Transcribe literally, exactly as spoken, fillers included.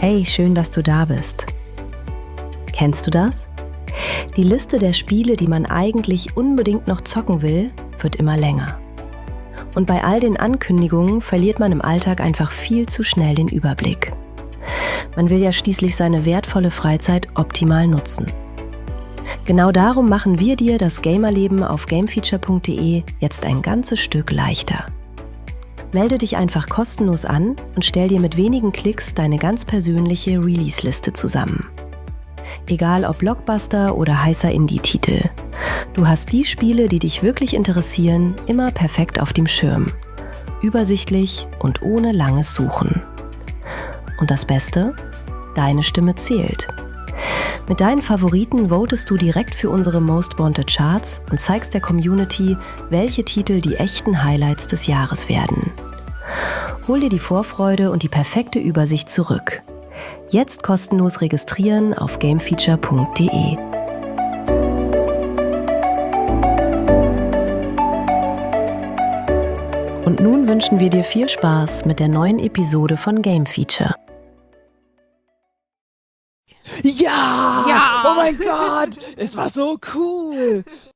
Hey, schön, dass du da bist. Kennst du das? Die Liste der Spiele, die man eigentlich unbedingt noch zocken will, wird immer länger. Und bei all den Ankündigungen verliert man im Alltag einfach viel zu schnell den Überblick. Man will ja schließlich seine wertvolle Freizeit optimal nutzen. Genau darum machen wir dir das Gamerleben auf gamefeature punkt de jetzt ein ganzes Stück leichter. Melde dich einfach kostenlos an und stell dir mit wenigen Klicks deine ganz persönliche Release-Liste zusammen. Egal ob Blockbuster oder heißer Indie-Titel. Du hast die Spiele, die dich wirklich interessieren, immer perfekt auf dem Schirm. Übersichtlich und ohne langes Suchen. Und das Beste? Deine Stimme zählt. Mit deinen Favoriten votest du direkt für unsere Most Wanted Charts und zeigst der Community, welche Titel die echten Highlights des Jahres werden. Hol dir die Vorfreude und die perfekte Übersicht zurück. Jetzt kostenlos registrieren auf gamefeature punkt de. Und nun wünschen wir dir viel Spaß mit der neuen Episode von Game Feature. Ja! Ja! Oh mein Gott! Es war so cool!